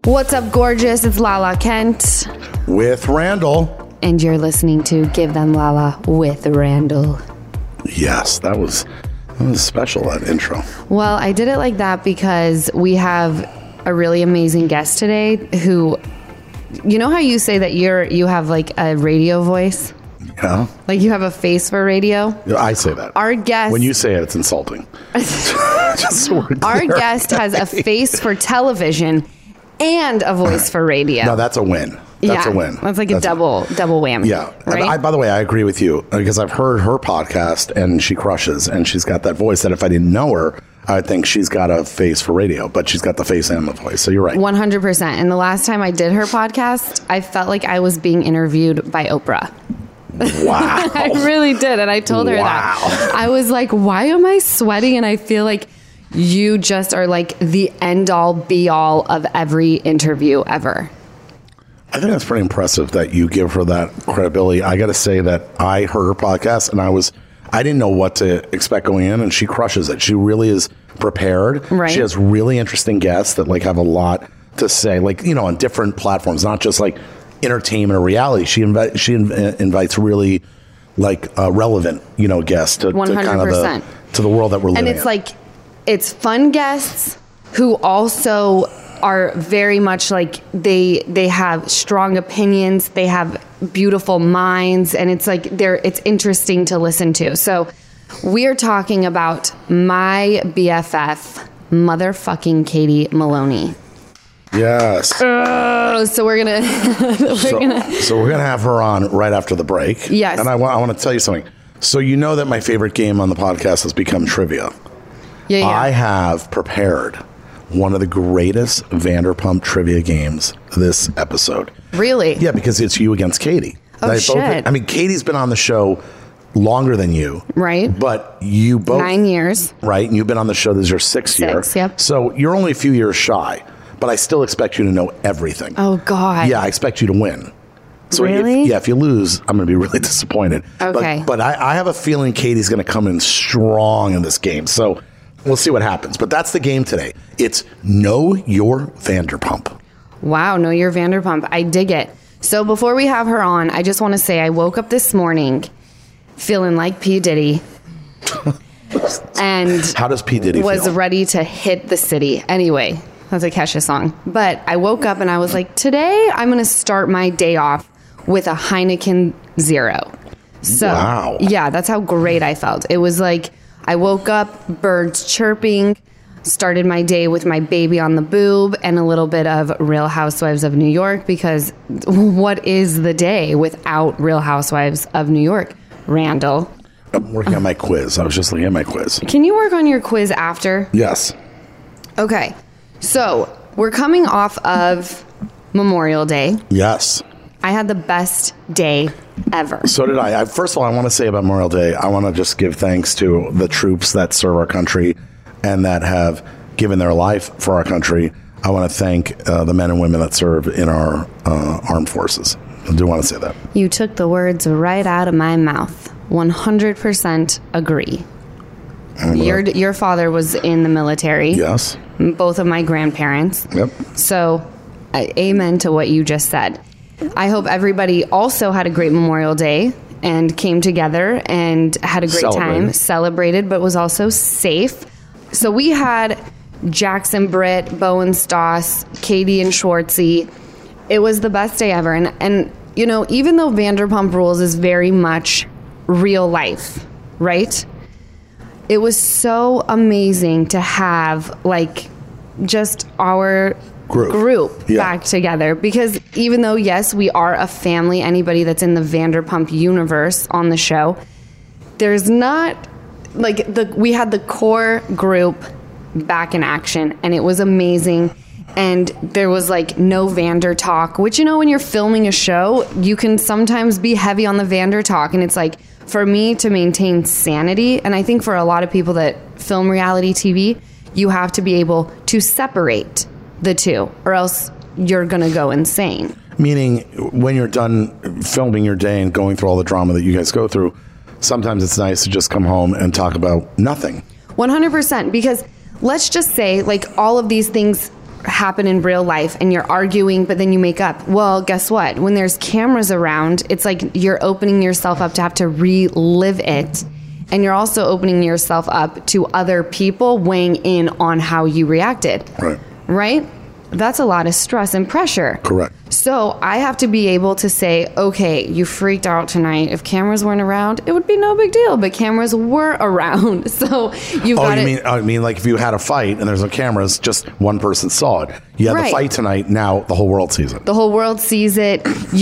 What's up, gorgeous? It's Lala Kent. With Randall. And you're listening to Give Them Lala with Randall. Yes, that was special, that intro. Well, I did it like that because we have a really amazing guest today who, you know how you say that you have like a radio voice? Yeah. Like you have a face for radio? I say that. Our guest... When you say it, it's insulting. Just so we're clear. Our guest has a face for television and a voice for radio. No, that's a win. That's a win. That's like a double whammy. Yeah. Right? By the way, I agree with you because I've heard her podcast and she crushes and she's got that voice that if I didn't know her, I would think she's got a face for radio, but she's got the face and the voice. So you're right. 100%. And the last time I did her podcast, I felt like I was being interviewed by Oprah. Wow. I really did. And I told her that. I was like, why am I sweating? And I feel like you just are like the end all be all of every interview ever. I think that's pretty impressive that you give her that credibility. I got to say that I heard her podcast and I didn't know what to expect going in, and she crushes it. She really is prepared. Right. She has really interesting guests that like have a lot to say, like, you know, on different platforms, not just like entertainment or reality. She invites really like relevant, you know, guests to kind of to the world that we're living in. And it's like, it's fun guests who also are very much like they have strong opinions, they have beautiful minds, and it's like it's interesting to listen to. So we're talking about my BFF, motherfucking Katie Maloney. Yes. So we're gonna so we're gonna have her on right after the break. Yes. And I want to tell you something. So you know that my favorite game on the podcast has become trivia. Yeah. I have prepared one of the greatest Vanderpump trivia games this episode. Really? Yeah, because it's you against Katie. Oh, shit. I mean, Katie's been on the show longer than you. Right. But you both... 9 years. Right, and you've been on the show. This is your sixth year. Yep. So you're only a few years shy, but I still expect you to know everything. Oh, God. Yeah, I expect you to win. So really? If you lose, I'm going to be really disappointed. Okay. But I have a feeling Katie's going to come in strong in this game. So... we'll see what happens. But that's the game today. It's Know Your Vanderpump. Wow, Know Your Vanderpump. I dig it. So before we have her on, I just want to say I woke up this morning feeling like P. Diddy. And how does P. Diddy was feel? ready to hit the city. Anyway, that's a Kesha song. But I woke up and I was like, today I'm going to start my day off with a Heineken Zero. So, wow. Yeah, that's how great I felt. It was like... I woke up, birds chirping, started my day with my baby on the boob and a little bit of Real Housewives of New York, because what is the day without Real Housewives of New York? Randall. I'm working on my quiz. I was just looking at my quiz. Can you work on your quiz after? Yes. Okay. So we're coming off of Memorial Day. Yes. I had the best day ever. So did I. First of all, I want to say about Memorial Day, I want to just give thanks to the troops that serve our country and that have given their life for our country. I want to thank the men and women that serve in our armed forces. I do want to say that. You took the words right out of my mouth. 100% agree. Your father was in the military. Yes. Both of my grandparents. Yep. So, amen to what you just said. I hope everybody also had a great Memorial Day and came together and had a great time, celebrated, but was also safe. So we had Jackson Britt, Bowen Stoss, Katie and Schwartzy. It was the best day ever. And you know, even though Vanderpump Rules is very much real life, right? It was so amazing to have like just our group back together, because even though, yes, we are a family, anybody that's in the Vanderpump universe on the show, there's not like we had the core group back in action, and it was amazing. And there was like no Vander talk, which, you know, when you're filming a show, you can sometimes be heavy on the Vander talk. And it's like, for me to maintain sanity, and I think for a lot of people that film reality TV, you have to be able to separate the two, or else you're going to go insane. Meaning, when you're done filming your day and going through all the drama that you guys go through, sometimes it's nice to just come home and talk about nothing. 100%, because let's just say, like, all of these things happen in real life and you're arguing, but then you make up. Well, guess what? When there's cameras around, it's like you're opening yourself up to have to relive it. And you're also opening yourself up to other people weighing in on how you reacted. Right? That's a lot of stress and pressure. Correct. So I have to be able to say, okay, you freaked out tonight. If cameras weren't around, it would be no big deal. But cameras were around. So you've got I mean, like if you had a fight and there's no cameras, just one person saw it. You had the fight tonight. Now the whole world sees it. The whole world sees it.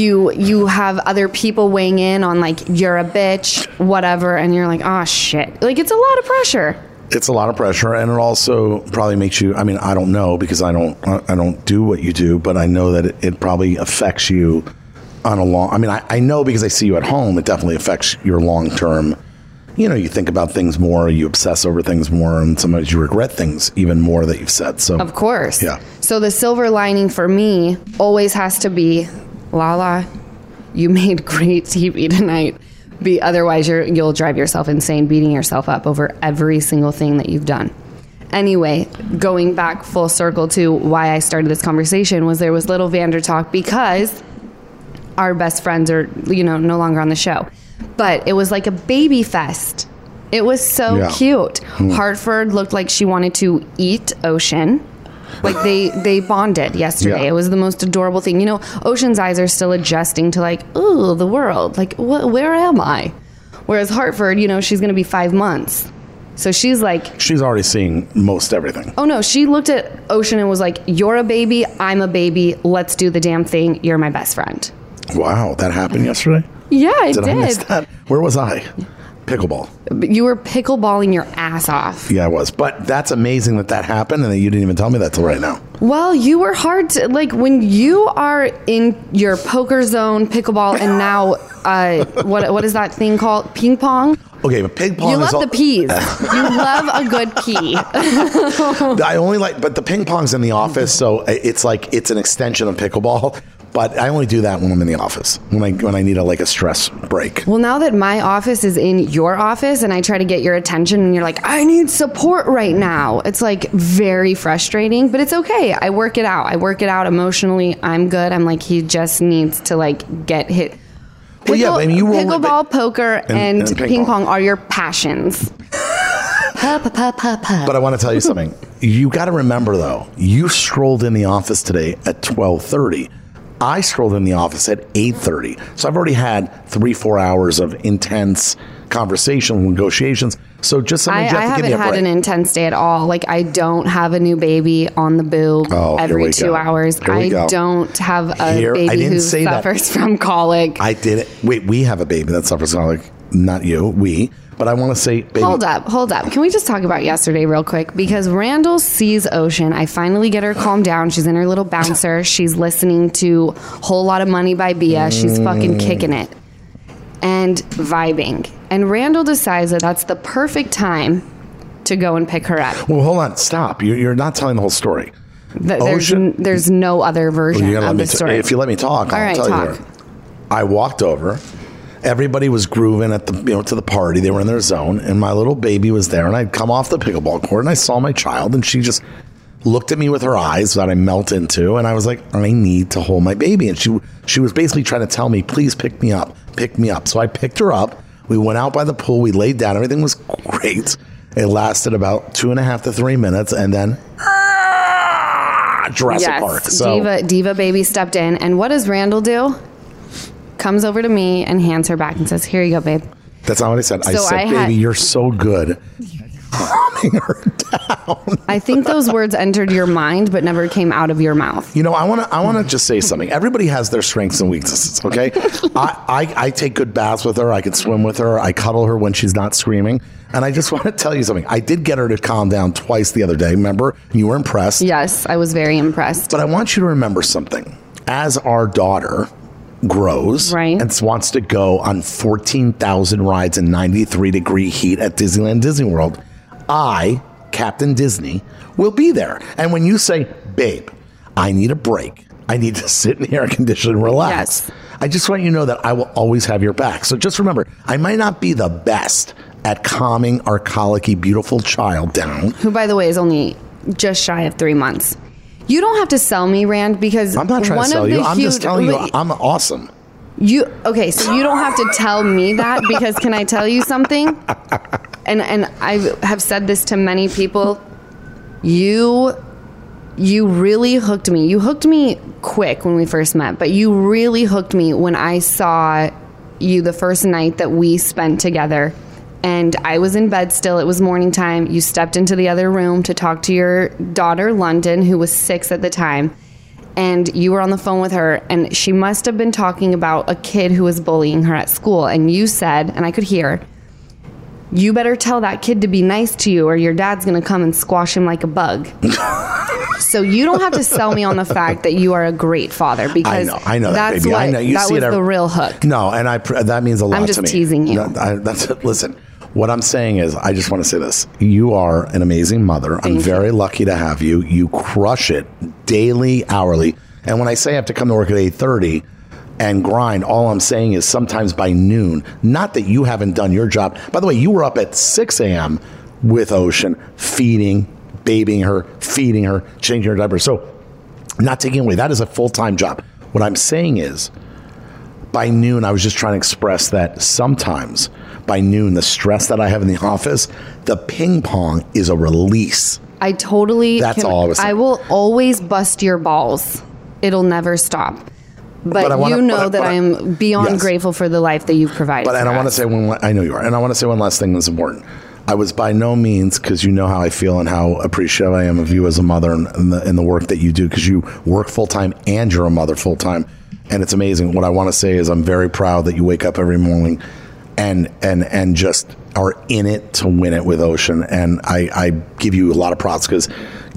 You have other people weighing in on like, you're a bitch, whatever. And you're like, oh, shit. Like, it's a lot of pressure. It's a lot of pressure, and it also probably makes you, I mean, I don't know because I don't do what you do, but I know that it probably affects you on a long, I mean, I know because I see you at home, it definitely affects your long-term, you know, you think about things more, you obsess over things more, and sometimes you regret things even more that you've said. So, of course. Yeah. So the silver lining for me always has to be, Lala, you made great TV tonight. Otherwise, you'll drive yourself insane beating yourself up over every single thing that you've done. Anyway, going back full circle to why I started this conversation was there was little Vander talk because our best friends are, no longer on the show. But it was like a baby fest. It was so cute. Hartford looked like she wanted to eat Ocean. Like they bonded yesterday. Yeah. It was the most adorable thing. Ocean's eyes are still adjusting to like, ooh, the world. Like, where am I? Whereas Hartford, she's going to be 5 months. So she's like... She's already seeing most everything. Oh, no. She looked at Ocean and was like, you're a baby. I'm a baby. Let's do the damn thing. You're my best friend. Wow. That happened yesterday? Yeah, it did. Did I miss that? Where was I? Pickleball. You were pickleballing your ass off. Yeah, I was. But that's amazing that happened and that you didn't even tell me that till right now. Well, you were hard to, like, when you are in your poker zone, pickleball, and now, what is that thing called? Ping pong? Okay, but ping pong you love the peas. You love a good pea. I only but the ping pong's in the office, so it's like, it's an extension of pickleball. But I only do that when I'm in the office, when I need a stress break. Well, now that my office is in your office and I try to get your attention and you're like, I need support right now. It's like very frustrating, but it's okay. I work it out. I work it out emotionally. I'm good. I'm like, he just needs to get hit. Well, yeah, I mean, pickleball, poker, and ping pong are your passions. But I want to tell you something. You got to remember, though, you strolled in the office today at 12:30. I strolled in the office at 8:30. So I've already had 3-4 hours of intense conversation, negotiations. So just something I haven't had an intense day at all. Like, I don't have a new baby on the boob every 2 hours. I don't have a baby who suffers from colic. I did it. Wait, we have a baby that suffers from colic. Not you, we. But I want to say... Baby. Hold up. Can we just talk about yesterday real quick? Because Randall sees Ocean. I finally get her calmed down. She's in her little bouncer. She's listening to Whole Lot of Money by Bia. She's fucking kicking it. And vibing. And Randall decides that that's the perfect time to go and pick her up. Well, hold on. Stop. You're not telling the whole story. There's no other version of the story. If you let me talk, I'll tell you. I walked over. Everybody was grooving at the to the party. They were in their zone, and my little baby was there. And I'd come off the pickleball court, and I saw my child, and she just looked at me with her eyes that I melt into, and I was like, I need to hold my baby. And she was basically trying to tell me, please pick me up. So I picked her up. We went out by the pool. We laid down. Everything was great. It lasted about 2.5 to 3 minutes, and then Jurassic Park. So Diva baby stepped in, and what does Randall do? Comes over to me and hands her back and says, here you go, babe. That's not what I said. I said, baby, you're so good. Calming her down. I think those words entered your mind, but never came out of your mouth. I want to just say something. Everybody has their strengths and weaknesses, okay? I take good baths with her. I can swim with her. I cuddle her when she's not screaming. And I just want to tell you something. I did get her to calm down twice the other day. Remember? You were impressed. Yes, I was very impressed. But I want you to remember something. As our daughter grows and wants to go on 14,000 rides in 93-degree heat at Disneyland Disney World, I, Captain Disney, will be there. And when you say, babe, I need a break, I need to sit in the air conditioning and relax, I just want you to know that I will always have your back. So just remember, I might not be the best at calming our colicky, beautiful child down. Who, by the way, is only just shy of 3 months. You don't have to sell me, Rand, because I'm not trying to sell you. I'm just telling you I'm awesome. Okay, so you don't have to tell me that, because can I tell you something? And I have said this to many people. You really hooked me. You hooked me quick when we first met, but you really hooked me when I saw you the first night that we spent together. And I was in bed still. It was morning time. You stepped into the other room to talk to your daughter, London, who was 6 at the time. And you were on the phone with her, and she must have been talking about a kid who was bullying her at school. And you said, and I could hear, you better tell that kid to be nice to you or your dad's going to come and squash him like a bug. So you don't have to sell me on the fact that you are a great father, because I know that, that's baby. what, I know. You that see was it the real hook. No, and that means a lot to me. I'm just teasing you. Listen, what I'm saying is, I just want to say this. You are an amazing mother. I'm very lucky to have you. You crush it daily, hourly. And when I say I have to come to work at 8:30 and grind, all I'm saying is sometimes by noon. Not that you haven't done your job. By the way, you were up at 6 a.m. with Ocean, feeding, babying her, feeding her, changing her diapers. So not taking away. That is a full-time job. What I'm saying is, by noon, I was just trying to express that sometimes by noon, the stress that I have in the office, the ping pong is a release. I totally... That's all I was saying. I will always bust your balls. It'll never stop. But I am beyond grateful for the life that you've provided. And I want to say I know you are. And I want to say one last thing that's important. I was by no means, because you know how I feel and how appreciative I am of you as a mother and the work that you do, because you work full time and you're a mother full time. And it's amazing. What I want to say is I'm very proud that you wake up every morning and just are in it to win it with Ocean. And I give you a lot of props, because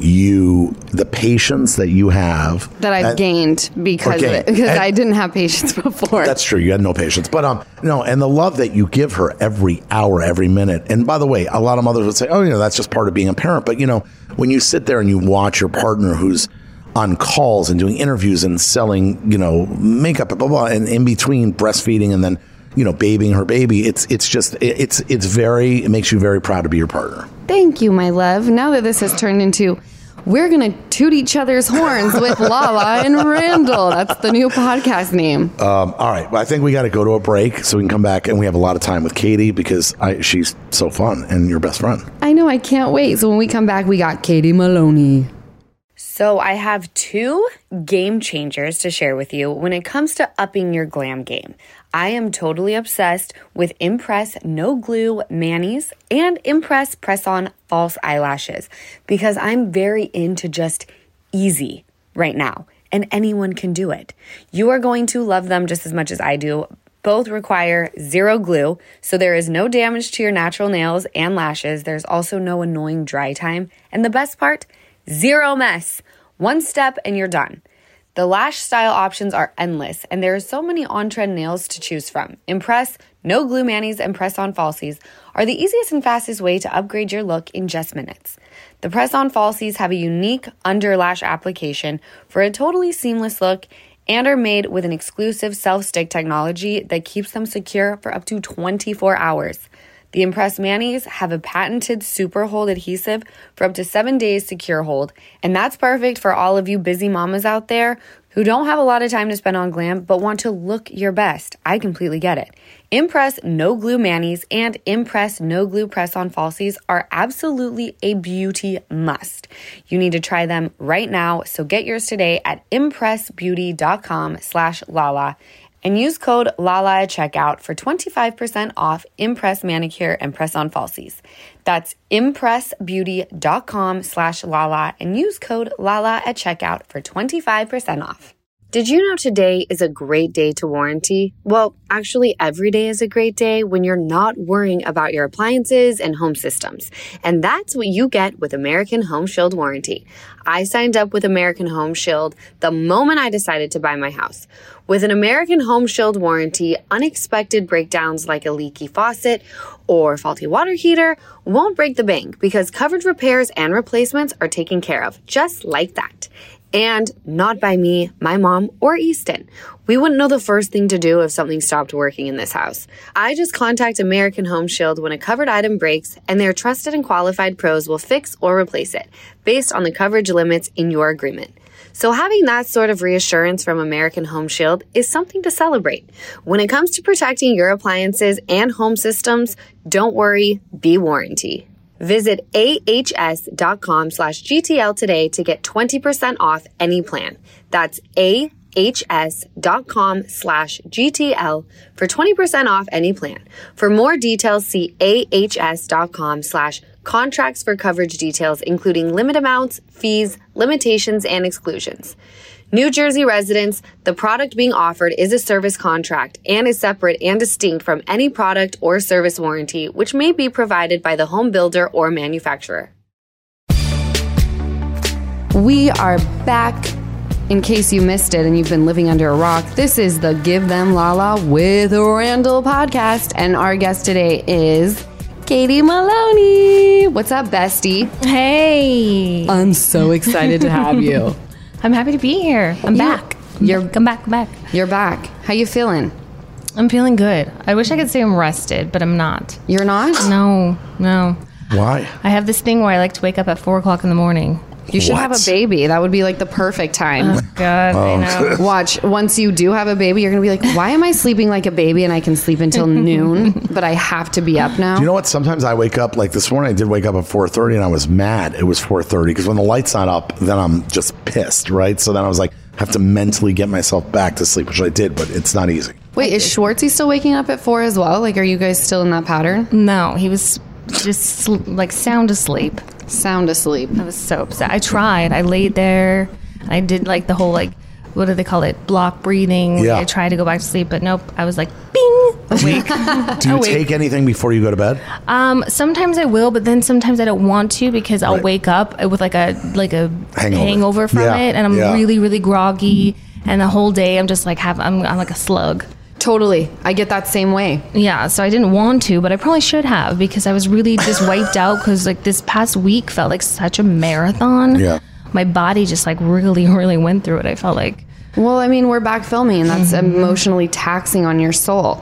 the patience that you have that I've gained because I didn't have patience before. That's true. You had no patience, but and the love that you give her every hour, every minute. And by the way, a lot of mothers would say, "Oh, that's just part of being a parent." But when you sit there and you watch your partner who's on calls and doing interviews and selling, makeup, blah, blah, blah, and in between breastfeeding and then, babying her baby, it makes you very proud to be your partner. Thank you, my love. Now that this has turned into, we're going to toot each other's horns with Lala and Randall. That's the new podcast name. All right. Well, I think we got to go to a break so we can come back, and we have a lot of time with Katie, because she's so fun and your best friend. I know. I can't wait. So when we come back, we got Katie Maloney. So I have 2 game changers to share with you when it comes to upping your glam game. I am totally obsessed with Impress No Glue Manis and Impress Press-On False Eyelashes, because I'm very into just easy right now, and anyone can do it. You are going to love them just as much as I do. Both require 0 glue, so there is no damage to your natural nails and lashes. There's also no annoying dry time. And the best part, 0 mess. 1 step and you're done. The lash style options are endless, and there are so many on-trend nails to choose from. Impress No Glue Manis and Press-On Falsies are the easiest and fastest way to upgrade your look in just minutes. The Press-On Falsies have a unique under lash application for a totally seamless look and are made with an exclusive self-stick technology that keeps them secure for up to 24 hours. The Impress Manis have a patented super hold adhesive for up to 7 days secure hold, and that's perfect for all of you busy mamas out there who don't have a lot of time to spend on glam but want to look your best. I completely get it. Impress No Glue Manis and Impress No Glue Press-On Falsies are absolutely a beauty must. You need to try them right now, so get yours today at impressbeauty.com/Lala. and use code LALA at checkout for 25% off Impress Manicure and Press-On Falsies. That's impressbeauty.com/Lala and use code LALA at checkout for 25% off. Did you know today is a great day to warranty? Well, actually, every day is a great day when you're not worrying about your appliances and home systems. And that's what you get with American Home Shield Warranty. I signed up with American Home Shield the moment I decided to buy my house. With an American Home Shield warranty, unexpected breakdowns like a leaky faucet or faulty water heater won't break the bank, because covered repairs and replacements are taken care of just like that. And not by me, my mom, or Easton. We wouldn't know the first thing to do if something stopped working in this house. I just contact American Home Shield when a covered item breaks, and their trusted and qualified pros will fix or replace it based on the coverage limits in your agreement. So having that sort of reassurance from American Home Shield is something to celebrate. When it comes to protecting your appliances and home systems, don't worry, be warranty. Visit ahs.com/GTL today to get 20% off any plan. That's ahs.com/GTL for 20% off any plan. For more details, see ahs.com/contracts for coverage details, including limit amounts, fees, limitations, and exclusions. New Jersey residents, the product being offered is a service contract and is separate and distinct from any product or service warranty, which may be provided by the home builder or manufacturer. We are back. In case you missed it and you've been living under a rock, this is the Give Them Lala with Randall podcast, and our guest today is Katie Maloney. What's up, bestie? Hey. I'm so excited to have you. I'm happy to be here. I'm back. I'm back. You're back. How you feeling? I'm feeling good. I wish I could say I'm rested, but I'm not. You're not? No. Why? I have this thing where I like to wake up at 4 o'clock in the morning. You should have a baby. That would be like the perfect time. Oh, God, I know. Watch, once you do have a baby, you're going to be like, why am I sleeping like a baby and I can sleep until noon, but I have to be up now? Do you know what? Sometimes I wake up, like this morning I did wake up at 4:30 and I was mad it was 4:30 because when the light's not up, then I'm just pissed, right? So then I was like, I have to mentally get myself back to sleep, which I did, but it's not easy. Wait, is Schwartzy still waking up at 4 as well? Like, are you guys still in that pattern? No, he was just sound asleep. Sound asleep. I was so upset. I tried. I laid there. I did like the whole what do they call it? Block breathing. Yeah. I tried to go back to sleep, but nope. I was like, bing, awake. Do you take anything before you go to bed? Sometimes I will, but then sometimes I don't want to because I'll wake up with like a hangover from it, and I'm really, really groggy, and the whole day I'm just like I'm like a slug. Totally. I get that same way. Yeah, so I didn't want to, but I probably should have because I was really just wiped out because like this past week felt like such a marathon. Yeah. My body just like really, really went through it, I felt like. Well, I mean, we're back filming, and that's emotionally taxing on your soul.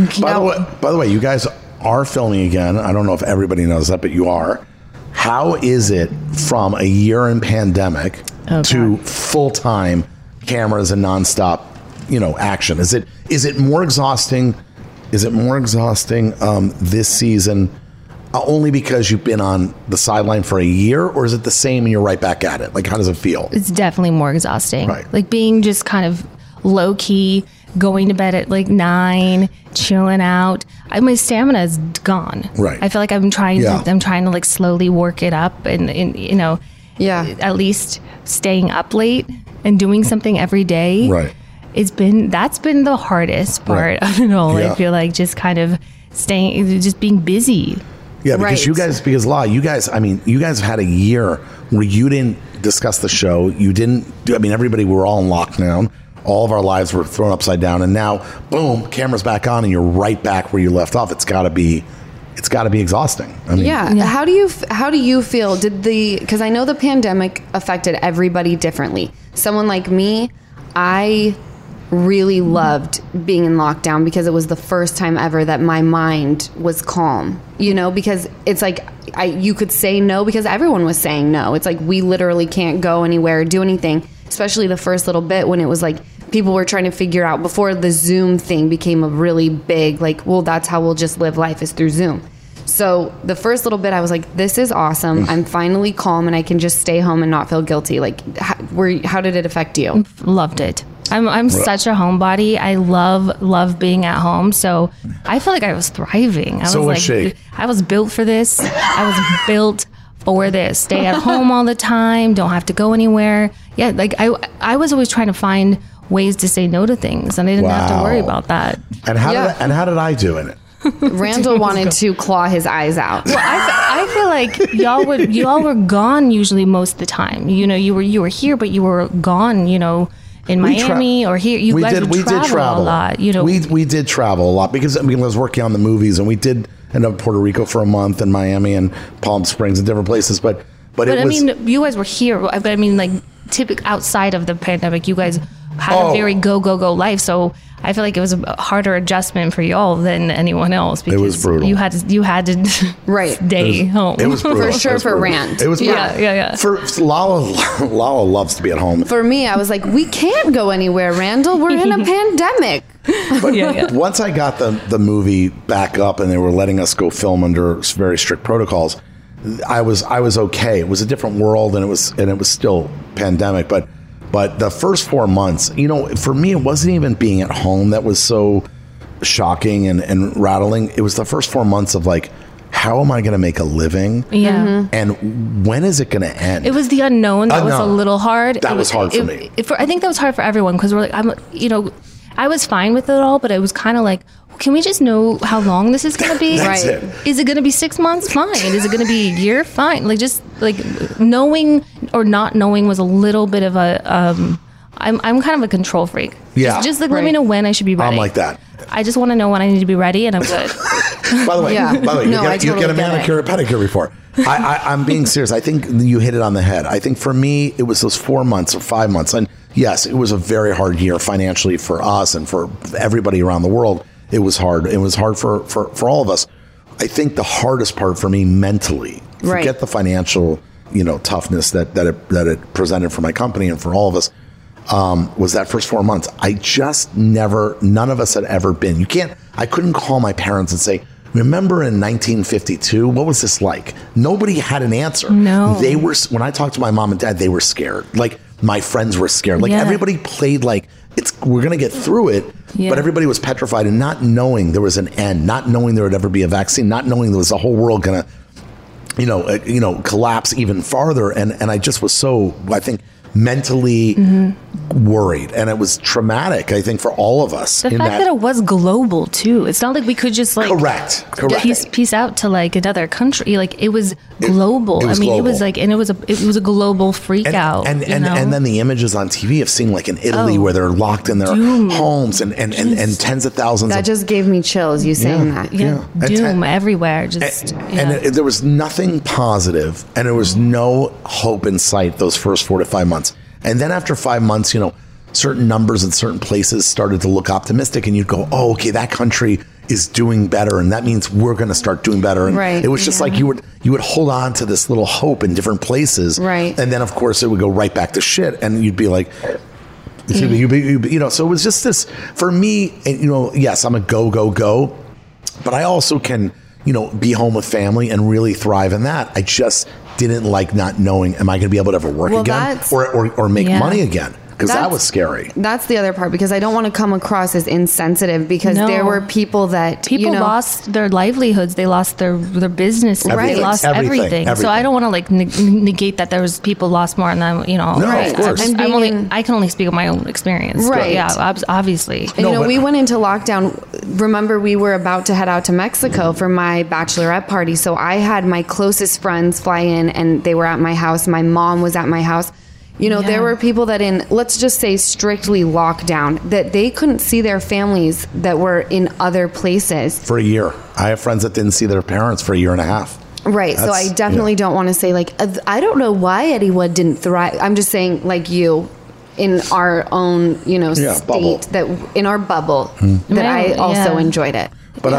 By the way, you guys are filming again. I don't know if everybody knows that, but you are. How is it from a year in pandemic to full-time cameras and nonstop, action? Is it more exhausting? Is it more exhausting this season only because you've been on the sideline for a year, or is it the same and you're right back at it? Like, how does it feel? It's definitely more exhausting. Right. Like being just kind of low key, going to bed at like 9, chilling out. My stamina is gone. Right. I feel like I'm trying to like slowly work it up and at least staying up late and doing something every day. Right. That's been the hardest part of it all. Yeah. I feel like just kind of just being busy. Yeah, because you guys have had a year where you didn't discuss the show. You didn't everybody, we were all in lockdown. All of our lives were thrown upside down, and now, boom, camera's back on, and you're right back where you left off. It's got to be exhausting. How do you feel? Because I know the pandemic affected everybody differently. Someone like me, I really loved being in lockdown because it was the first time ever that my mind was calm, because it's like you could say no because everyone was saying no. It's like we literally can't go anywhere, do anything, especially the first little bit when it was like people were trying to figure out before the Zoom thing became a really big, that's how we'll just live life is through Zoom. So the first little bit I was like, this is awesome. I'm finally calm and I can just stay home and not feel guilty. Like, how did it affect you? Loved it. I'm such a homebody. I love being at home. So I feel like I was thriving. I was built for this. I was built for this. Stay at home all the time. Don't have to go anywhere. Yeah, like I was always trying to find ways to say no to things, and I didn't have to worry about that. And how did I do in it? Randall wanted to claw his eyes out. Well, I feel like y'all were gone usually most of the time. You were here, but you were gone. In Miami or here, you guys would travel a lot. We did travel a lot because I was working on the movies, and we did end up in Puerto Rico for a month, and Miami and Palm Springs and different places. But But I mean, you guys were here. I mean, like, outside of the pandemic, you guys had a very go life. So I feel like it was a harder adjustment for y'all than anyone else. Because it was brutal. You had to stay home. It was brutal. For sure, for Rand. It was brutal. Yeah. For Lala loves to be at home. For me, I was like, we can't go anywhere, Randall. We're in a pandemic. But once I got the movie back up and they were letting us go film under very strict protocols, I was okay. It was a different world, and it was still pandemic. But the first 4 months, for me, it wasn't even being at home that was so shocking and rattling. It was the first 4 months of like, how am I going to make a living? Yeah. Mm-hmm. And when is it going to end? It was the unknown that was a little hard. That was hard for me. I think that was hard for everyone because we're like, I was fine with it all, but it was kind of like, can we just know how long this is going to be? That's it. Is it going to be 6 months? Fine. Is it going to be a year? Fine. Like, just like knowing or not knowing was a little bit of a, I'm kind of a control freak. Yeah. Just like, let me know when I should be ready. I'm like that. I just want to know when I need to be ready, and I'm good. By the way, you get a manicure or pedicure before. I'm being serious. I think you hit it on the head. I think for me, it was those 4 months or 5 months. And yes, it was a very hard year financially for us and for everybody around the world. It was hard. It was hard for all of us. I think the hardest part for me mentally, forget the financial, toughness that it presented for my company and for all of us, was that first 4 months. I just none of us had ever been. I couldn't call my parents and say, remember in 1952, what was this like? Nobody had an answer. No. They were, when I talked to my mom and dad, they were scared. Like, my friends were scared. Like, everybody played like, we're going to get through it. Yeah. But everybody was petrified, and not knowing there was an end, not knowing there would ever be a vaccine, not knowing there was a whole world going to, collapse even farther. And I just was so, I think, mentally worried, and it was traumatic, I think, for all of us. The fact that it was global too. It's not like we could just like correct piece out to like another country. Like, it was global. Global. It was like, and it was a global freak out. And then the images on TV of seeing like in Italy where they're locked in their homes and tens of thousands. That just gave me chills. You saying that? Yeah. Doom everywhere. And there was nothing positive, and there was no hope in sight those first 4 to 5 months. And then after 5 months, certain numbers in certain places started to look optimistic, and you'd go, oh, okay, that country is doing better, and that means we're going to start doing better. And it was just like you would hold on to this little hope in different places. Right. And then, of course, it would go right back to shit, and you'd be like, so it was just this, for me, yes, I'm a go, but I also can, be home with family and really thrive in that. I just didn't like not knowing, am I going to be able to ever work again or make money again? Because that was scary. That's the other part, because I don't want to come across as insensitive, because there were people that lost their livelihoods, they lost their business, they lost everything. So I don't want to like negate that there was people lost more than them. Of course. I can only speak of my own experience. Right. Yeah, obviously. And, we went into lockdown. Remember, we were about to head out to Mexico for my bachelorette party. So I had my closest friends fly in, and they were at my house. My mom was at my house. There were people that let's just say strictly lockdown, that they couldn't see their families that were in other places. For a year. I have friends that didn't see their parents for a year and a half. Right. So I definitely don't want to say like, I don't know why anyone didn't thrive. I'm just saying, like, you, in our own, state, bubble. that in our bubble, that I also enjoyed it. But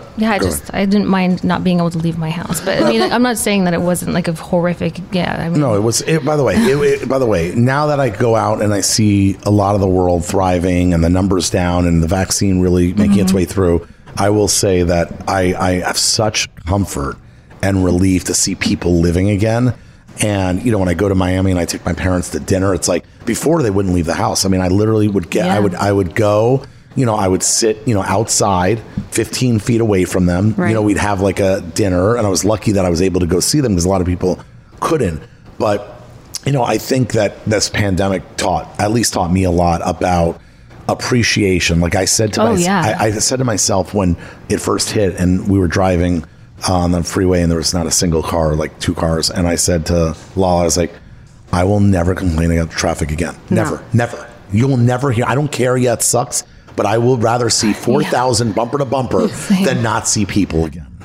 I didn't mind not being able to leave my house. But I mean, I'm not saying that it wasn't like a horrific. No, it was. By the way, now that I go out and I see a lot of the world thriving and the numbers down and the vaccine really making its way through, I will say that I have such comfort and relief to see people living again. And, when I go to Miami and I take my parents to dinner, it's like before they wouldn't leave the house. I mean, I literally would I would go. I would sit, outside 15 feet away from them. Right. We'd have like a dinner, and I was lucky that I was able to go see them because a lot of people couldn't. But, I think that this pandemic taught me a lot about appreciation. Like I said to I said to myself when it first hit and we were driving on the freeway and there was not a single car, like 2 cars. And I said to Lala, I was like, I will never complain about traffic again. Never. You'll never hear. I don't care. Yeah, it sucks. But I will rather see 4,000 bumper to bumper than not see people again.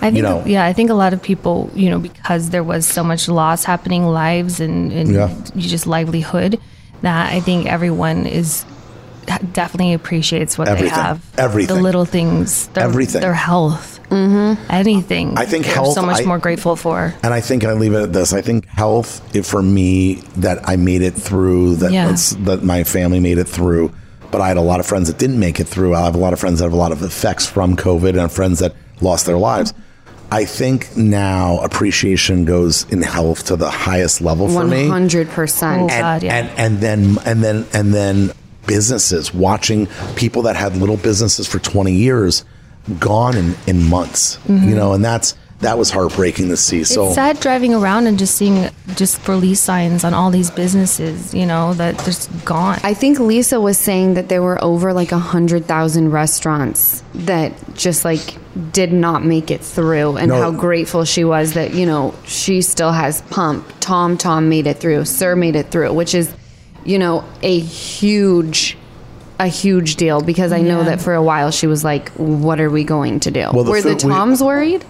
I think, I think a lot of people, because there was so much loss happening, lives and just livelihood, that I think everyone definitely appreciates what they have. Everything. The little things. Their health. Anything. I think health. So much more grateful for. And I think I leave it at this. I think health, for me, that I made it through, that my family made it through. But I had a lot of friends that didn't make it through. I have a lot of friends that have a lot of effects from COVID and friends that lost their lives. I think now appreciation goes in health to the highest level for me. 100%. Oh, God, yeah. And then businesses, watching people that had little businesses for 20 years gone in months, and that was heartbreaking to see. It's sad driving around and just seeing release signs on all these businesses, that just gone. I think Lisa was saying that there were over 100,000 restaurants that just did not make it through, and how grateful she was that, she still has Pump. Tom made it through. Sir made it through, which is, a huge deal, because I know that for a while she was like, what are we going to do? Well, were the Toms worried?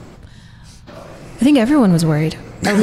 I think everyone was worried.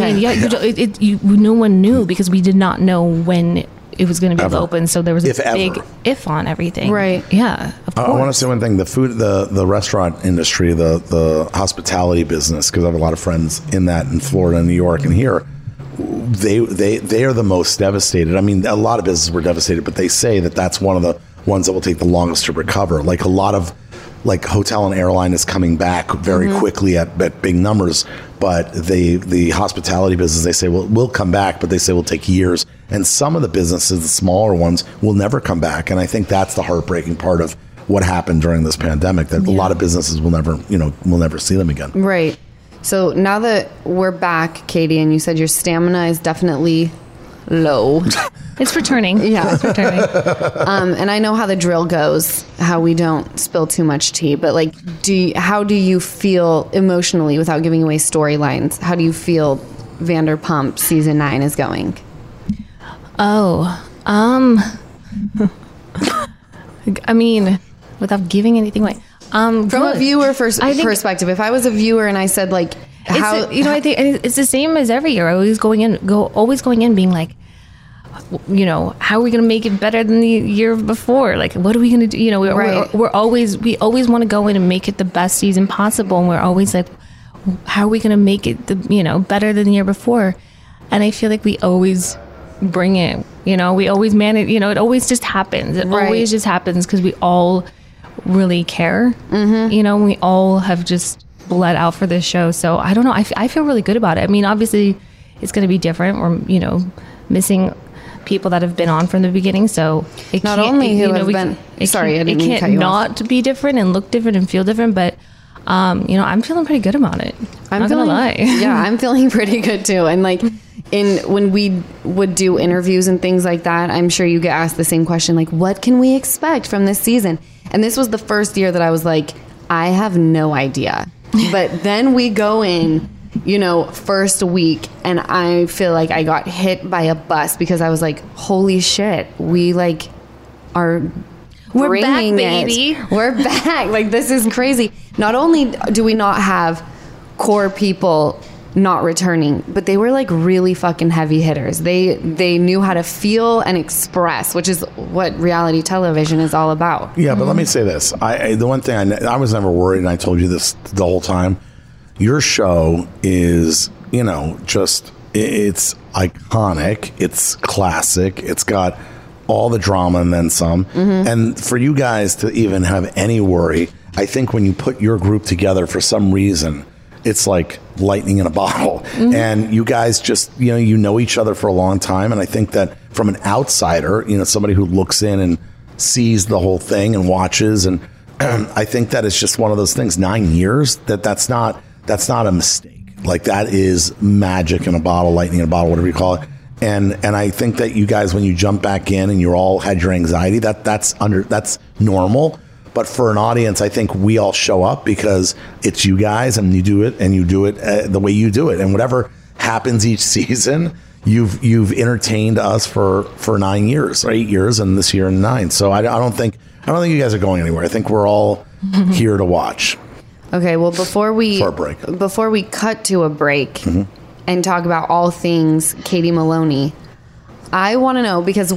Okay. No one knew, because we did not know when it was going to be open. So there was a big if on everything. Right. Yeah. Of course. I want to say one thing: the restaurant industry, the hospitality business, because I have a lot of friends in that in Florida, and New York, and here. They are the most devastated. I mean, a lot of businesses were devastated, but they say that that's one of the ones that will take the longest to recover. Like a lot of hotel and airline is coming back very quickly at big numbers, but the hospitality business, they say, well, we'll come back, but they say will take years. And some of the businesses, the smaller ones, will never come back. And I think that's the heartbreaking part of what happened during this pandemic, that a lot of businesses will never see them again. Right. So now that we're back, Katie, and you said your stamina is definitely low. It's returning. Yeah. It's returning. And I know how the drill goes, how we don't spill too much tea, but how do you feel emotionally, without giving away storylines? How do you feel Vanderpump season 9 is going? I mean, without giving anything away. From a viewer perspective, if I was a viewer and I said I think it's the same as every year. Always going in being like, how are we going to make it better than the year before? What are we going to do? We always want to go in and make it the best season possible. And we're always like, how are we going to make it better than the year before? And I feel like we always bring it, we always manage, it always just happens. It always just happens because we all really care. We all have just bled out for this show. So I don't know. I feel really good about it. I mean, obviously it's going to be different. We're, missing people that have been on from the beginning. So it not only who have been, sorry, I didn't mean to cut you off. It can't not be different and look different and feel different, but I'm feeling pretty good about it. I'm not gonna lie. Yeah, I'm feeling pretty good too. And when we would do interviews and things like that, I'm sure you get asked the same question, what can we expect from this season? And this was the first year that I was like, I have no idea. But then we go in, first week, and I feel like I got hit by a bus, because I was like, holy shit, we're back, baby. We're back. This is crazy. Not only do we not have core people not returning, but they were really fucking heavy hitters. They knew how to feel and express, which is what reality television is all about. Yeah, but let me say this. The one thing I was never worried, and I told you this the whole time. Your show is, just, it's iconic. It's classic. It's got all the drama and then some. And for you guys to even have any worry, I think when you put your group together for some reason, it's like lightning in a bottle. And you guys just, you know each other for a long time. And I think that from an outsider, somebody who looks in and sees the whole thing and watches, and I think that it's just one of those things, 9 years, that's not a mistake. That is magic in a bottle, lightning in a bottle, whatever you call it. And I think that you guys, when you jump back in and you all had your anxiety, that's normal. But for an audience, I think we all show up because it's you guys, and you do it the way you do it. And whatever happens each season, you've entertained us for 9 years or 8 years, and this year 9. So I don't think you guys are going anywhere. I think we're all here to watch. Okay, well, before we cut to a break and talk about all things Katie Maloney, I want to know, because,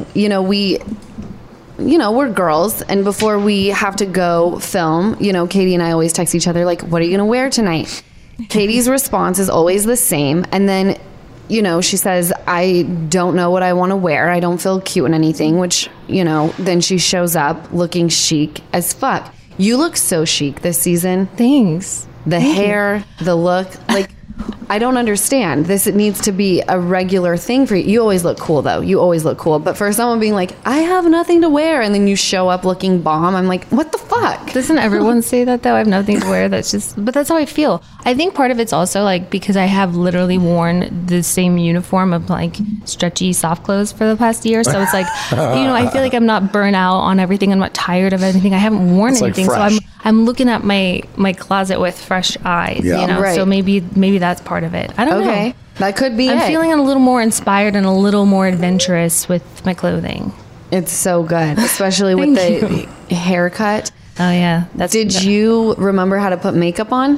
we're girls, and before we have to go film, Katie and I always text each other, like, what are you going to wear tonight? Katie's response is always the same. And then, she says, I don't know what I want to wear. I don't feel cute in anything, which, then she shows up looking chic as fuck. You look so chic this season. Thanks. The hair, the look, like, I don't understand. This needs to be a regular thing for you. You always look cool, though. You always look cool. But for someone being like, I have nothing to wear, and then you show up looking bomb, I'm like, what the fuck? Doesn't everyone say that, though? I have nothing to wear. But that's how I feel. I think part of it's also, like, because I have literally worn the same uniform of, like, stretchy, soft clothes for the past year. So it's like, I feel like I'm not burnt out on everything. I'm not tired of anything. I haven't worn anything. Like, so I'm looking at my closet with fresh eyes, Right. So maybe that's part of it. I don't know. Okay, that could be I'm feeling a little more inspired and a little more adventurous with my clothing. It's so good, especially with the haircut. Oh, yeah. Did you remember how to put makeup on?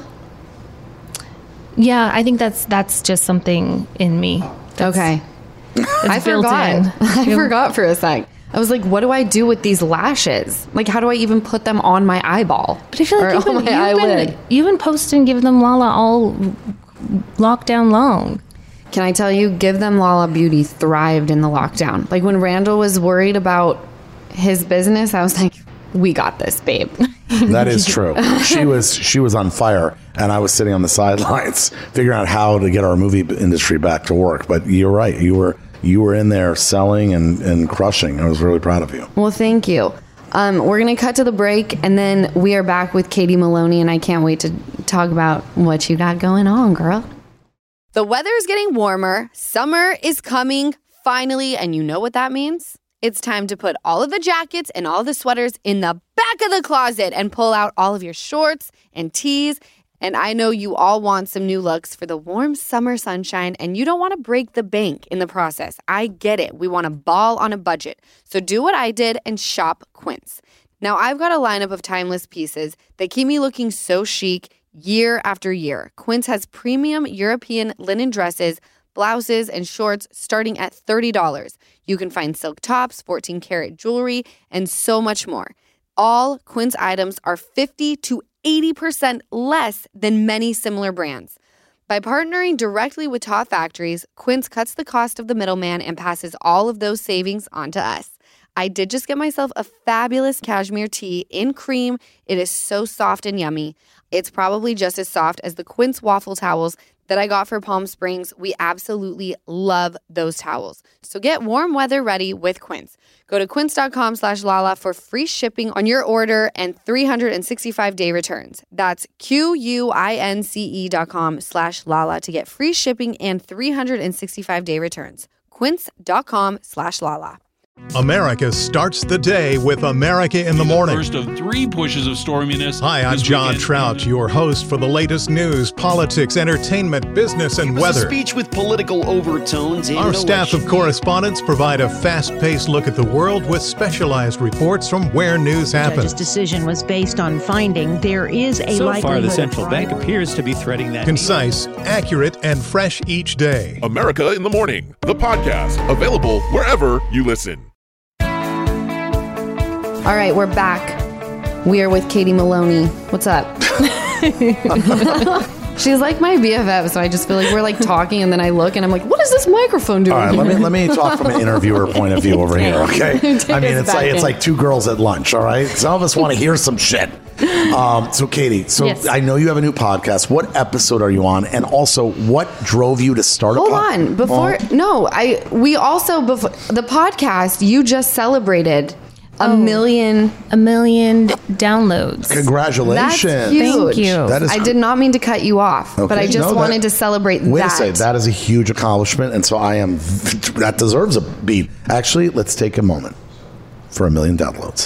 Yeah, I think that's just something in me. Okay. I forgot. I forgot for a sec. I was like, what do I do with these lashes? Like, how do I even put them on my eyeball? But I feel like you've been posting Give Them Lala all lockdown long. Can I tell you, Give Them Lala Beauty thrived in the lockdown. Like, when Randall was worried about his business, I was like, we got this, babe. That is true. She was on fire, and I was sitting on the sidelines figuring out how to get our movie industry back to work. But you're right. You were in there selling and crushing. I was really proud of you. Well, thank you. We're going to cut to the break, and then we are back with Katie Maloney, and I can't wait to talk about what you got going on, girl. The weather's getting warmer. Summer is coming, finally, and you know what that means? It's time to put all of the jackets and all of the sweaters in the back of the closet and pull out all of your shorts and tees. And I know you all want some new looks for the warm summer sunshine, and you don't want to break the bank in the process. I get it. We want to ball on a budget. So do what I did and shop Quince. Now, I've got a lineup of timeless pieces that keep me looking so chic year after year. Quince has premium European linen dresses, blouses, and shorts starting at $30. You can find silk tops, 14-karat jewelry, and so much more. All Quince items are 50 to 80% less than many similar brands. By partnering directly with top factories, Quince cuts the cost of the middleman and passes all of those savings on to us. I did just get myself a fabulous cashmere tee in cream. It is so soft and yummy. It's probably just as soft as the Quince waffle towels that I got for Palm Springs. We absolutely love those towels. So get warm weather ready with Quince. Go to quince.com/Lala for free shipping on your order and 365-day returns. That's QUINCE.com/Lala to get free shipping and 365-day returns. Quince.com/Lala. America starts the day with America in the Morning. First of 3 pushes of storminess. Hi, I'm John Trout, your host for the latest news, politics, entertainment, business, and weather. A speech with political overtones. Our staff of correspondents provide a fast-paced look at the world with specialized reports from where news happens. The judge's decision was based on finding there is a likelihood. So far, the central bank appears to be threading that. Concise, accurate, and fresh each day. America in the Morning, the podcast, available wherever you listen. All right, we're back. We are with Katie Maloney. What's up? She's like my BFF, so I just feel like we're like talking, and then I look and I'm like, what is this microphone doing? All right, let me talk from an interviewer point of view over here, okay? I mean, it's like 2 girls at lunch, all right? Some of us want to hear some shit. So Katie, Yes. I know you have a new podcast. What episode are you on? And also, what drove you to start Hold on. Before the podcast, you just celebrated a million downloads. Congratulations. That's huge. Thank you. I did not mean to cut you off, but I just wanted to celebrate that. Wait a second. That is a huge accomplishment, and so that deserves a beat. Actually, let's take a moment for 1 million downloads.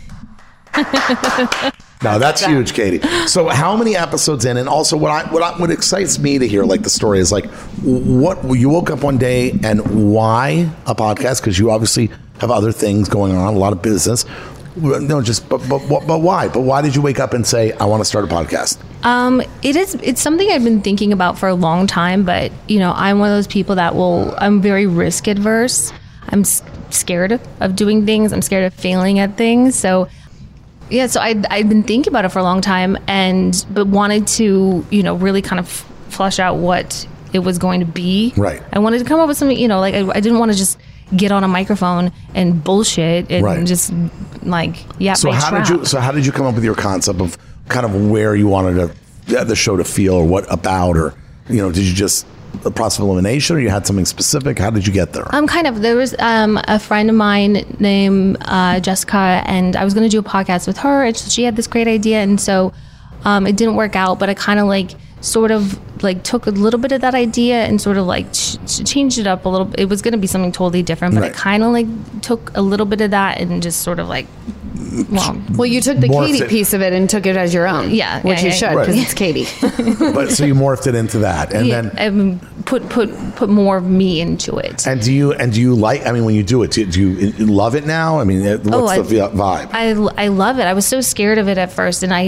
No, that's huge, Katie. So how many episodes in? And also what excites me to hear, like, the story is like, what you woke up one day and why a podcast? Because you obviously have other things going on, a lot of business. No, just but why? But why did you wake up and say, I want to start a podcast? It's something I've been thinking about for a long time, but I'm one of those people that I'm very risk adverse. I'm scared of doing things. I'm scared of failing at things. So I've been thinking about it for a long time, but wanted to, really kind of flesh out what it was going to be. Right. I wanted to come up with something, I didn't want to just get on a microphone and bullshit and just So how did you come up with your concept of kind of where you wanted the show to feel, or what about, or did you just the process of elimination, or you had something specific? How did you get there? There was a friend of mine named Jessica, and I was going to do a podcast with her, and she had this great idea, and so it didn't work out, but I kind of took a little bit of that idea and sort of changed it up a little. It was going to be something totally different, but I kind of took a little bit of that and just sort of well, you took the Katie piece of it and took it as your own. Yeah, which you should, because it's Katie. But so you morphed it into that, and then put more of me into it. And do you like? I mean, when you do it, do you love it now? I mean, what's the vibe? I love it. I was so scared of it at first, and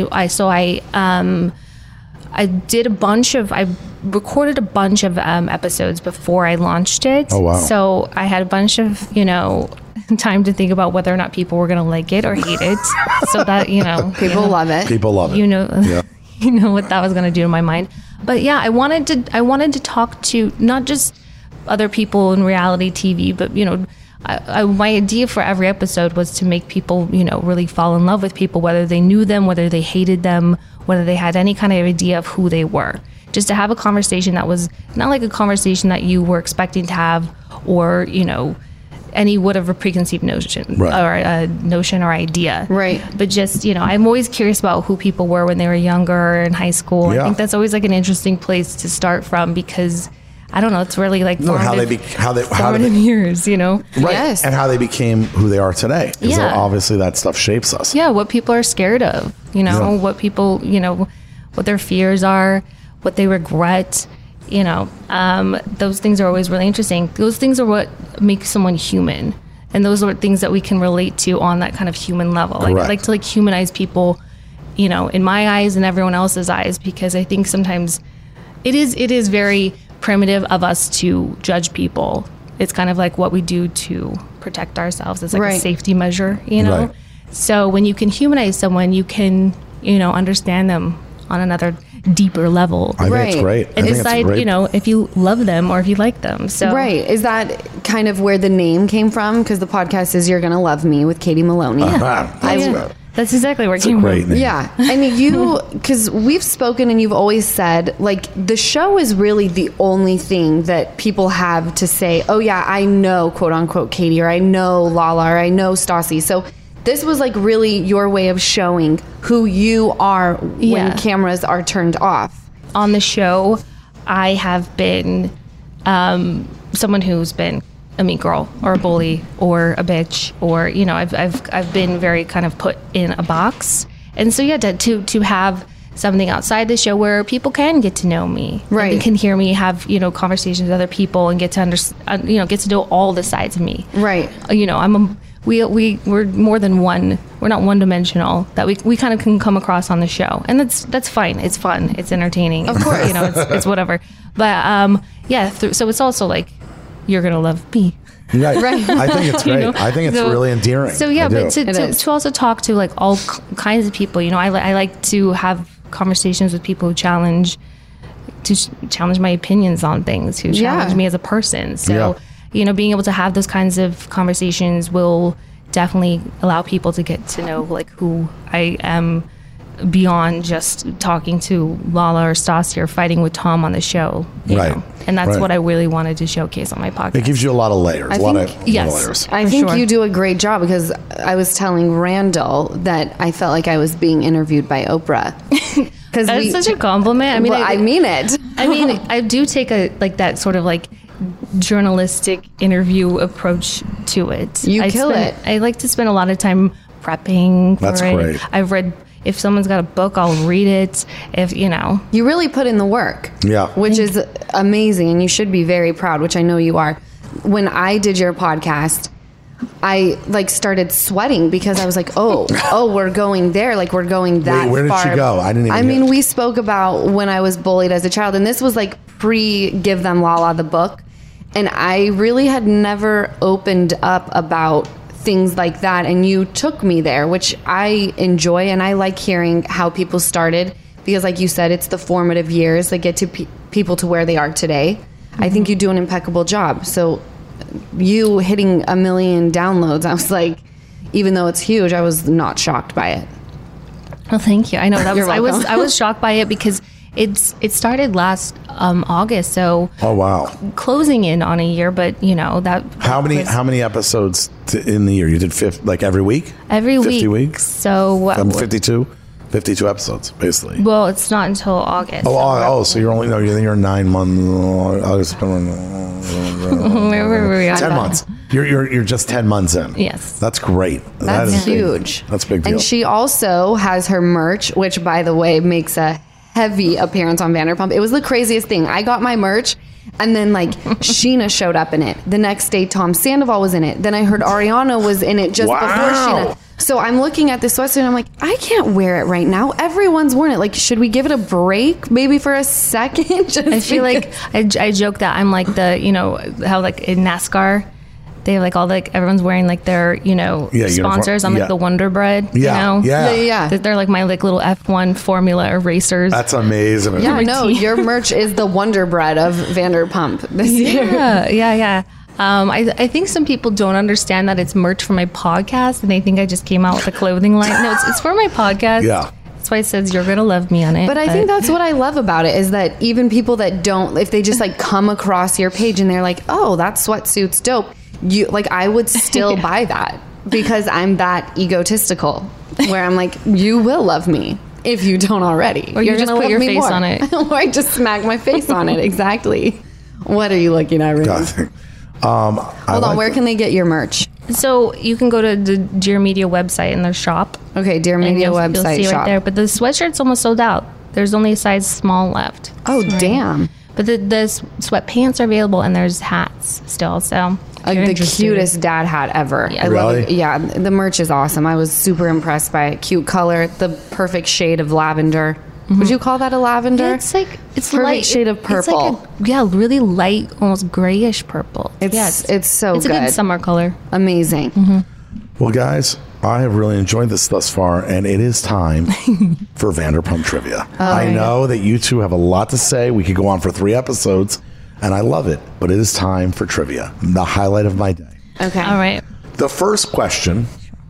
I recorded a bunch of episodes before I launched it. Oh, wow. So I had a bunch of, time to think about whether or not people were going to like it or hate it. So that, people love it. People love it. You know what that was going to do to my mind. But yeah, I wanted to talk to not just other people in reality TV, but, my idea for every episode was to make people, really fall in love with people, whether they knew them, whether they hated them, whether they had any kind of idea of who they were. Just to have a conversation that was not like a conversation that you were expecting to have, or, any whatever preconceived notion or notion or idea. Right. But just, I'm always curious about who people were when they were younger in high school. Yeah. I think that's always an interesting place to start from, because I don't know, it's really formative years, Right. Yes. And how they became who they are today. Because obviously that stuff shapes us. Yeah, what people are scared of, what people, what their fears are, what they regret, those things are always really interesting. Those things are what make someone human. And those are things that we can relate to on that kind of human level. I like to humanize people, in my eyes and everyone else's eyes, because I think sometimes it is very primitive of us to judge people. It's kind of like what we do to protect ourselves. It's a safety measure, Right. So when you can humanize someone, you can, understand them on another deeper level. I think it's great. And decide, if you love them or if you like them. So is that kind of where the name came from? Because the podcast is You're Gonna Love Me with Katie Maloney. That's exactly where it came from. Yeah. I mean, because we've spoken and you've always said, the show is really the only thing that people have to say, oh yeah, I know, quote unquote, Katie, or I know Lala, or I know Stassi. So this was like really your way of showing who you are when cameras are turned off. On the show, I have been someone who's been a mean girl or a bully or a bitch, or I've been very kind of put in a box. And so to have something outside the show where people can get to know me, right? And they can hear me have conversations with other people and get to understand, get to know all the sides of me, right? We're more than one. We're not one dimensional. That we kind of can come across on the show, and that's fine. It's fun. It's entertaining. Of course, it's whatever. But so it's also like You're Gonna Love Me. Right. I think it's great. I think it's really endearing. So but to also talk to all kinds of people. I like to have conversations with people who challenge my opinions on things, who challenge me as a person. So being able to have those kinds of conversations will definitely allow people to get to know who I am beyond just talking to Lala or Stassi or fighting with Tom on the show. You know? And that's what I really wanted to showcase on my podcast. It gives you a lot of layers. I think you do a great job, because I was telling Randall that I felt like I was being interviewed by Oprah. That's such a compliment. I mean, I mean it. I mean, I do take that sort of journalistic interview approach to it. You kill it. I like to spend a lot of time prepping for it. That's great. I've read, if someone's got a book, I'll read it. You really put in the work. Yeah. Which is amazing, and you should be very proud, which I know you are. When I did your podcast, I like started sweating because I was like, oh, we're going there. Like we're going that far. Where did she go? I didn't even I mean, we spoke about when I was bullied as a child, and this was like pre Give Them Lala, the book. And I really had never opened up about things like that. And you took me there, which I enjoy. And I like hearing how people started because like you said, it's the formative years that get to people to where they are today. I think you do an impeccable job. So you hitting 1 million downloads, I was like, even though it's huge, I was not shocked by it. Well, thank you. I know that I was shocked by it because it started last August, so closing in on a year. But you know that how many episodes in the year you did? Every week? Every 50 weeks. So 52 episodes, basically. Well, it's not until August. So you're only you're 9 months. August, 10 months. You're just 10 months in. Yes, that's great. That's huge. That's a big deal. And she also has her merch, which by the way makes a heavy appearance on Vanderpump. It was the craziest thing. I got my merch, and then like Sheena showed up in it. The next day, Tom Sandoval was in it. Then I heard Ariana was in it just before Sheena. So I'm looking at this sweatshirt and I'm like, I can't wear it right now. Everyone's worn it. Like, should we give it a break maybe for a second? I feel like I joke that I'm like how like in NASCAR they have like all like everyone's wearing like their sponsors. I'm like the Wonder Bread. Yeah. They're like my like little F1 Formula erasers. That's amazing. Yeah, no, your merch is the Wonder Bread of Vanderpump this year. Yeah. I think some people don't understand that it's merch for my podcast, and they think I just came out with a clothing line. No, it's for my podcast. Yeah. That's why it says You're Gonna Love Me on it. But I think that's what I love about it is that even people that don't, if they just like come across your page and they're like, oh, that sweatsuit's dope. I would still buy that because I'm that egotistical where I'm like, you will love me if you don't already. Or you just put your face on it. Or I just smack my face on it. Exactly. What are you looking at, Ruben? Hold on. Where can they get your merch? So you can go to the Dear Media website and their shop. Okay, Dear Media website you'll see shop. Right there. But the sweatshirt's almost sold out. There's only a size small left. Oh, damn. But the sweatpants are available, and there's hats still. So the cutest dad hat ever. Yeah. I love it. Yeah, the merch is awesome. I was super impressed by it. Cute color, the perfect shade of lavender. Mm-hmm. Would you call that a lavender? Yeah, it's perfect light shade of purple. It's like really light, almost grayish purple. It's so good. It's a good summer color. Amazing. Mm-hmm. Well, guys, I have really enjoyed this thus far, and it is time for Vanderpump Trivia. I know that you two have a lot to say. We could go on for 3 episodes, and I love it, but it is time for trivia, the highlight of my day. Okay. All right. The first question,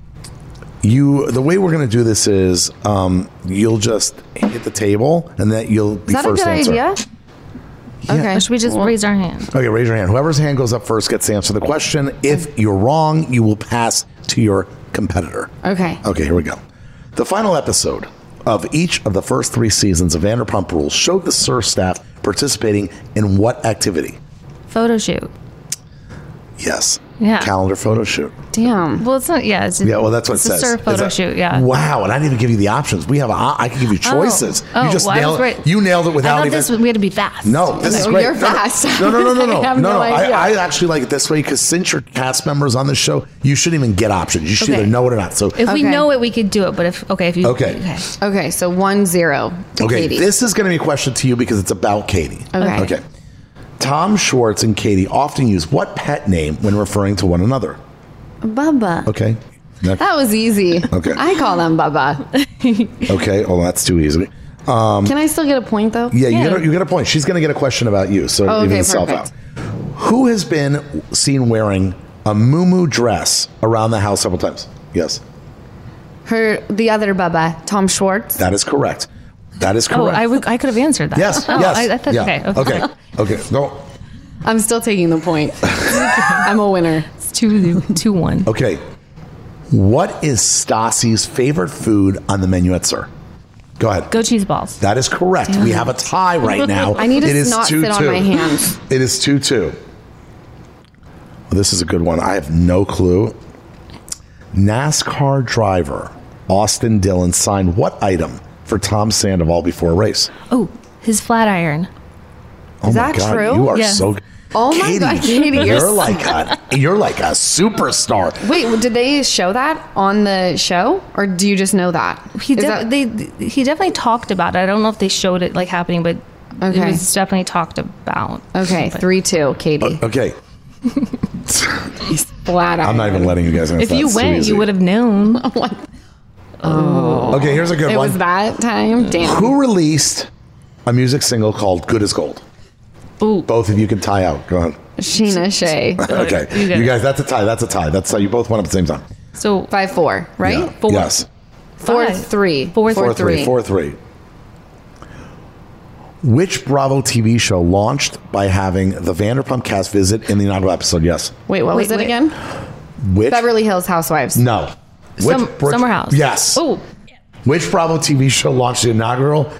the way we're going to do this is you'll just hit the table, and then you'll be first to answer. Is that a good idea? Yeah. Okay. Or should we just raise our hand? Okay, raise your hand. Whoever's hand goes up first gets to answer the question. If you're wrong, you will pass to your competitor. Okay. Okay, here we go. The final episode of each of the first 3 seasons of Vanderpump Rules showed the SUR staff participating in what activity? Photo shoot. Yes. Yeah. Calendar photo shoot. Damn. Well, it's not. Yeah. Well, that's what it says. It's a SUR photo shoot. Yeah. Wow, and I didn't even give you the options. I can give you choices. You just nailed it. You nailed it without even. We had to be fast. No, this is great. You're fast. No. I have no idea. I actually like it this way because since you're cast members on the show, you shouldn't even get options. You should either know it or not. So if we know it, we could do it. But if you okay. So 1-0 to Katie. This is going to be a question to you because it's about Katie. Okay. Tom Schwartz and Katie often use what pet name when referring to one another? Bubba. Okay. That was easy. Okay. I call them Bubba. Okay. Well, that's too easy. Can I still get a point, though? Yeah, you get a point. She's going to get a question about you, so even yourself out. Who has been seen wearing a muumuu dress around the house several times? Yes. The other Bubba, Tom Schwartz. That is correct. Oh, I could have answered that. Yes. Oh, yes. I thought, yeah. Okay. Go. I'm still taking the point. I'm a winner. It's 2-1. Okay. What is Stassi's favorite food on the menu at SUR? Go ahead. Goat cheese balls. That is correct. We have a tie right now. I need to not sit on my hands. It is 2-2. Well, this is a good one. I have no clue. NASCAR driver Austin Dillon signed what item for Tom Sandoval before a race? Oh, his flat iron. Oh Is my that God, true? you are Yes. so. Oh my Katie, God, Katie, you're like a superstar. Wait, did they show that on the show, or do you just know that? He definitely talked about it. I don't know if they showed it like happening, but it was definitely talked about. Okay, 3-2, Katie. Okay. He's flat out. I'm not even letting you guys answer. If you went, you would have known. Okay, here's a good one. It was that time? Damn. Who released a music single called Good as Gold? Ooh. Both of you can tie out. Go ahead. Sheena Shea. Okay. You guys, that's a tie. That's how you both went up at the same time. So 5-4, right? Yeah. 4. Yes. 4-3. 4-3. 4-3. Which Bravo TV show launched by having the Vanderpump cast visit in the inaugural episode? Yes. Wait, what was it again? Which? Beverly Hills Housewives. No. Summer House. Yes. Oh. Which Bravo TV show launched the inaugural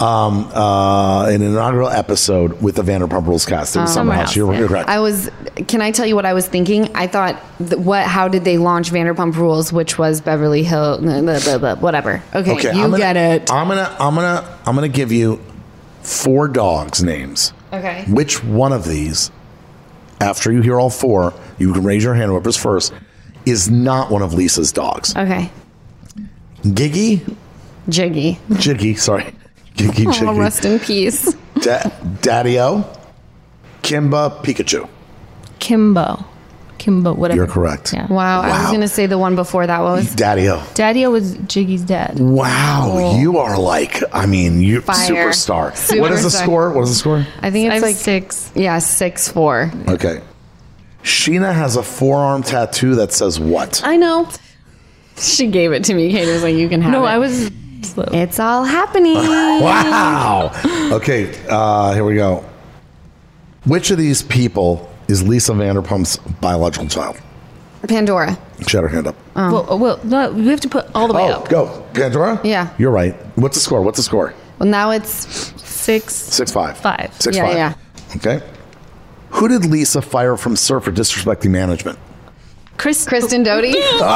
episode with the Vanderpump Rules cast? It was Summer House. You're correct. Can I tell you what I was thinking? I thought, how did they launch Vanderpump Rules, which was Beverly Hills, whatever. Okay, you get it. I'm gonna give you 4 dogs' names. Okay. Which one of these, after you hear all 4, you can raise your hand, whoever's first, is not one of Lisa's dogs? Okay. Jiggy, sorry. Jiggy. Oh, rest in peace. Daddy-O, Kimba, Pikachu. Kimbo, whatever. You're correct. Yeah. Wow, I was going to say the one before that was Daddy-O. Daddy-O was Jiggy's dad. Wow, you are like, you Fire. superstar. What is the score? I think it's like 6. Yeah, 6-4. Okay. Sheena has a forearm tattoo that says what? I know. She gave it to me. Katie was like, you can have it. No, I was slow. It's all happening. Wow. Okay, here we go. Which of these people is Lisa Vanderpump's biological child? Pandora. She had her hand up. Well, no, we have to put all the way up. Go. Pandora? Yeah. You're right. What's the score? Well, now it's 6-5. 5. 6-5. Yeah. Okay. Who did Lisa fire from SUR for disrespecting management? Kristen Doty.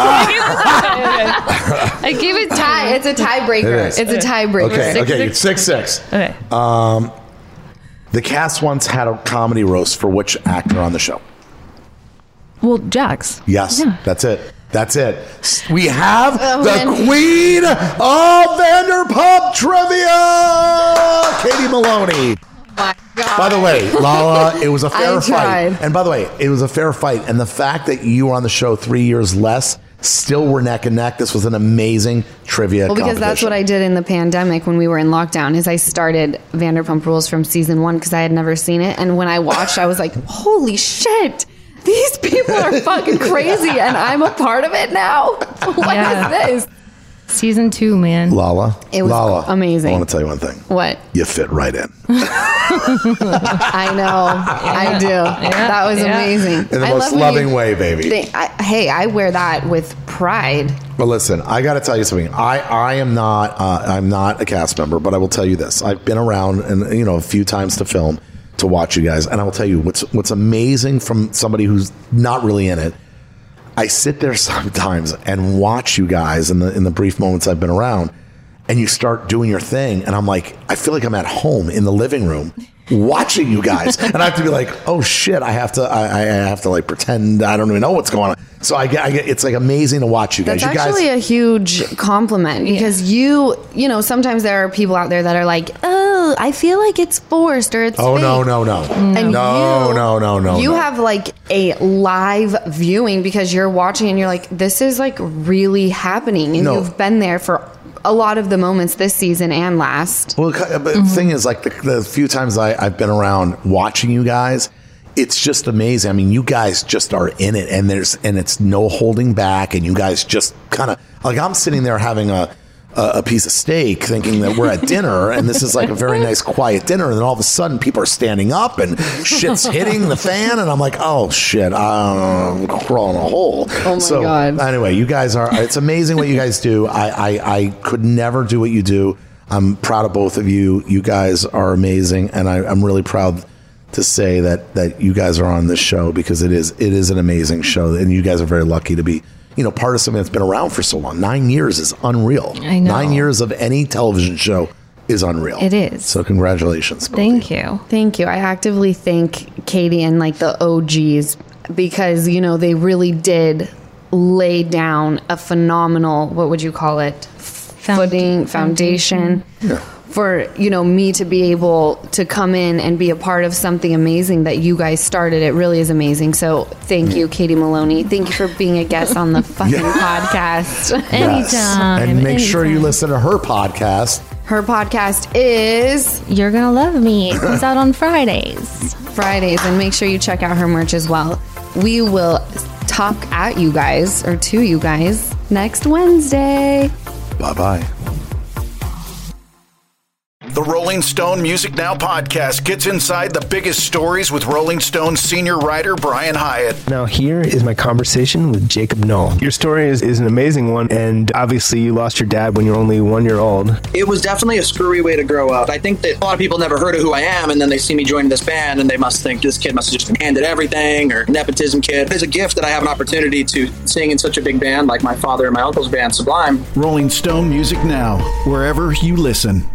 I gave it tie. It's a tiebreaker. It's a tiebreaker. Okay. 6-6. Okay. The cast once had a comedy roast for which actor on the show? Well, Jax. Yes, Yeah. that's it. We have the queen of Vanderpump trivia, Katie Maloney. My God. By the way, Lala, it was a fair tried. fight. And by the way, it was a fair fight. And the fact that you were on the show 3 years less, still were neck and neck. This was an amazing trivia competition. Because that's what I did in the pandemic when we were in lockdown, is I started Vanderpump Rules from season 1 because I had never seen it. And when I watched, I was like, holy shit. These people are fucking crazy, and I'm a part of it now. What is this? Season 2, man. Lala. It was amazing. I want to tell you one thing. What? You fit right in. I know. I do. That was amazing. In the most loving way, baby. I wear that with pride. Well, listen, I got to tell you something. I'm not a cast member, but I will tell you this. I've been around and a few times to film, to watch you guys, and I will tell you what's amazing from somebody who's not really in it. I sit there sometimes and watch you guys in the brief moments I've been around, and you start doing your thing, and I'm like, I feel like I'm at home in the living room watching you guys, and I have to be like, oh shit, I have to like pretend I don't even know what's going on. So I get it's like amazing to watch you guys. That's actually a huge compliment, because you sometimes there are people out there that are like, oh, I feel like it's forced or it's fake. No. And No. You have like a live viewing because you're watching and you're like, this is like really happening, and you've been there for a lot of the moments this season and last. Well, but the thing is, like the few times I've been around watching you guys, it's just amazing. I mean, you guys just are in it, and it's no holding back, and you guys just kind of like, I'm sitting there having a piece of steak thinking that we're at dinner, and this is like a very nice quiet dinner, and then all of a sudden people are standing up and shit's hitting the fan, and I'm like, oh shit, I'm crawling a hole. Oh my God. Anyway, you guys it's amazing what you guys do. I could never do what you do. I'm proud of both of you. You guys are amazing, and I'm really proud to say that you guys are on this show, because it is an amazing show, and you guys are very lucky to be part of something that's been around for so long. 9 years is unreal. I know. 9 years of any television show is unreal. It is. So congratulations. Thank you. Thank you. I actively thank Katie and like the OGs because, you know, they really did lay down a phenomenal, what would you call it? Foundation. Yeah. For, you know, me to be able to come in and be a part of something amazing that you guys started. It really is amazing. So thank you, Katie Maloney. Thank you for being a guest on the fucking podcast. Anytime. And make sure you listen to her podcast. Her podcast is You're Gonna Love Me. It comes out on Fridays. And make sure you check out her merch as well. We will talk at you guys, or to you guys, next Wednesday. Bye-bye. The Rolling Stone Music Now podcast gets inside the biggest stories with Rolling Stone senior writer Brian Hiatt. Now here is my conversation with Jacob Knoll. Your story is an amazing one, and obviously you lost your dad when you were only 1 year old. It was definitely a screwy way to grow up. I think that a lot of people never heard of who I am, and then they see me joining this band, and they must think this kid must have just been handed everything, or nepotism kid. It's a gift that I have an opportunity to sing in such a big band like my father and my uncle's band, Sublime. Rolling Stone Music Now, wherever you listen.